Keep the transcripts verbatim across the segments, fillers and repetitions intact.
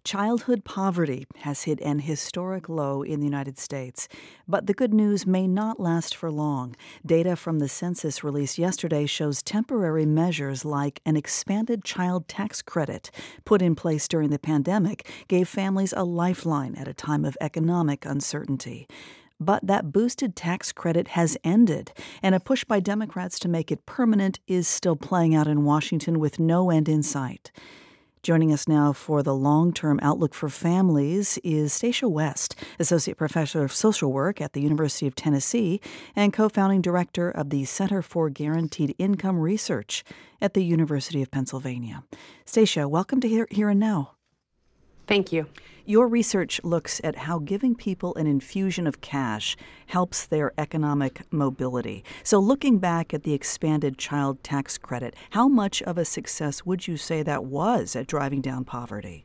Childhood poverty has hit an historic low in the United States, but the good news may not last for long. Data from the census released yesterday shows temporary measures like an expanded child tax credit put in place during the pandemic gave families a lifeline at a time of economic uncertainty. But that boosted tax credit has ended, and a push by Democrats to make it permanent is still playing out in Washington with no end in sight. Joining us now for the long-term outlook for families is Stacia West, Associate Professor of Social Work at the University of Tennessee and co-founding director of the Center for Guaranteed Income Research at the University of Pennsylvania. Stacia, welcome to Here, Here and Now. Thank you. Your research looks at how giving people an infusion of cash helps their economic mobility. So looking back at the expanded child tax credit, how much of a success would you say that was at driving down poverty?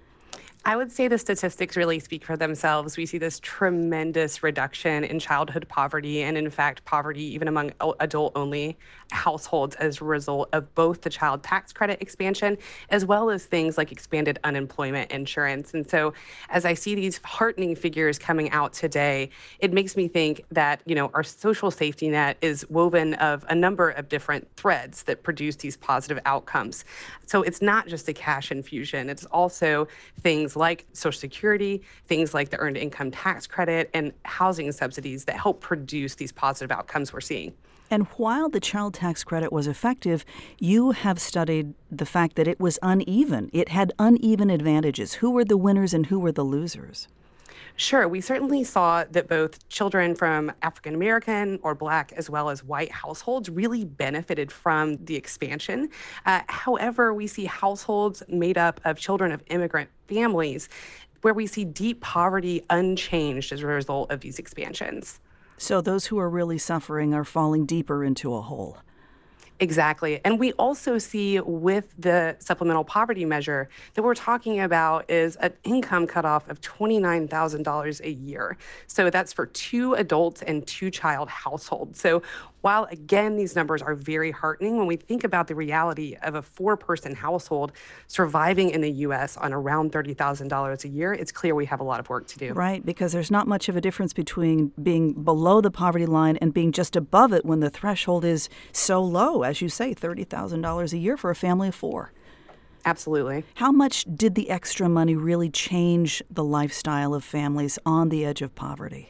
I would say the statistics really speak for themselves. We see this tremendous reduction in childhood poverty and, in fact, poverty even among adult-only households as a result of both the child tax credit expansion as well as things like expanded unemployment insurance. And so as I see these heartening figures coming out today, it makes me think that, you know, our social safety net is woven of a number of different threads that produce these positive outcomes. So it's not just a cash infusion. It's also things like Social Security, things like the Earned Income Tax Credit, and housing subsidies that help produce these positive outcomes we're seeing. And while the child tax credit was effective, you have studied the fact that it was uneven. It had uneven advantages. Who were the winners and who were the losers? Sure. We certainly saw that both children from African American or Black as well as white households really benefited from the expansion. Uh, however, we see households made up of children of immigrant families where we see deep poverty unchanged as a result of these expansions. So those who are really suffering are falling deeper into a hole. Exactly. And we also see with the supplemental poverty measure that we're talking about is an income cutoff of twenty-nine thousand dollars a year. So that's for two adults and two child households. So while, again, these numbers are very heartening, when we think about the reality of a four-person household surviving in the U S on around thirty thousand dollars a year, it's clear we have a lot of work to do. Right, because there's not much of a difference between being below the poverty line and being just above it when the threshold is so low, as you say, thirty thousand dollars a year for a family of four. Absolutely. How much did the extra money really change the lifestyle of families on the edge of poverty?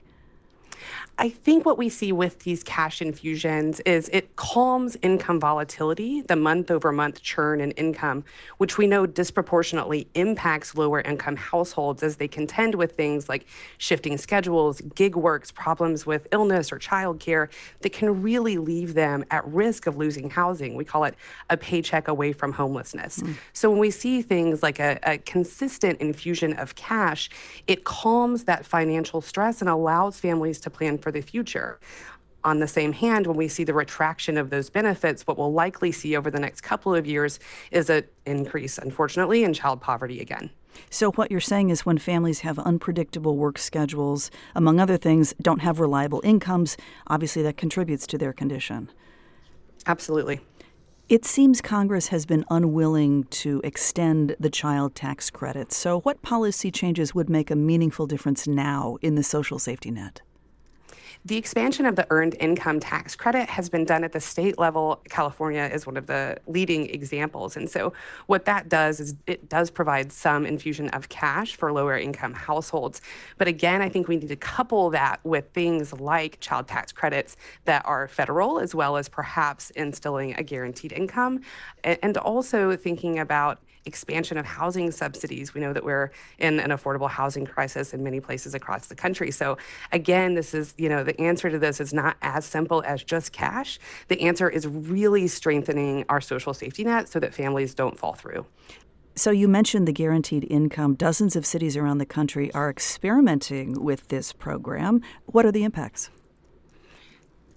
I think what we see with these cash infusions is it calms income volatility, the month-over-month churn in income, which we know disproportionately impacts lower-income households as they contend with things like shifting schedules, gig works, problems with illness or childcare that can really leave them at risk of losing housing. We call it a paycheck away from homelessness. Mm. So when we see things like a, a consistent infusion of cash, it calms that financial stress and allows families to plan for the future. On the same hand, when we see the retraction of those benefits, what we'll likely see over the next couple of years is an increase, unfortunately, in child poverty again. So what you're saying is when families have unpredictable work schedules, among other things, don't have reliable incomes, obviously that contributes to their condition. Absolutely. It seems Congress has been unwilling to extend the child tax credit. So what policy changes would make a meaningful difference now in the social safety net? The expansion of the Earned Income Tax Credit has been done at the state level. California is one of the leading examples. And so what that does is it does provide some infusion of cash for lower income households. But again, I think we need to couple that with things like child tax credits that are federal, as well as perhaps instilling a guaranteed income, and also thinking about expansion of housing subsidies. We know that we're in an affordable housing crisis in many places across the country. So again, this is, you know, the answer to this is not as simple as just cash. The answer is really strengthening our social safety net so that families don't fall through. So you mentioned the guaranteed income. Dozens of cities around the country are experimenting with this program. What are the impacts?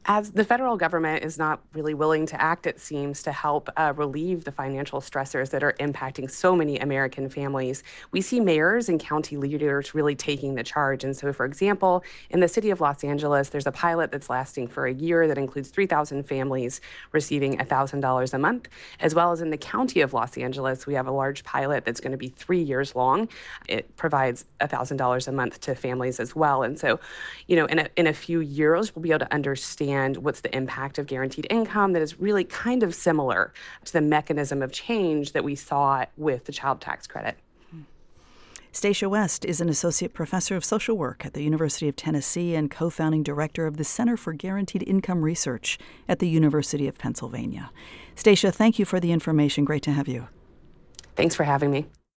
As the federal government is not really willing to act, it seems, to help uh, relieve the financial stressors that are impacting so many American families, we see mayors and county leaders really taking the charge. And so, for example, in the city of Los Angeles, there's a pilot that's lasting for a year that includes three thousand families receiving one thousand dollars a month, as well as in the county of Los Angeles, we have a large pilot that's going to be three years long. It provides one thousand dollars a month to families as well. And so, you know, in a, in a few years, we'll be able to understand what's the impact of guaranteed income that is really kind of similar to the mechanism of change that we saw with the child tax credit. Stacia West is an associate professor of social work at the University of Tennessee and co-founding director of the Center for Guaranteed Income Research at the University of Pennsylvania. Stacia, thank you for the information. Great to have you. Thanks for having me.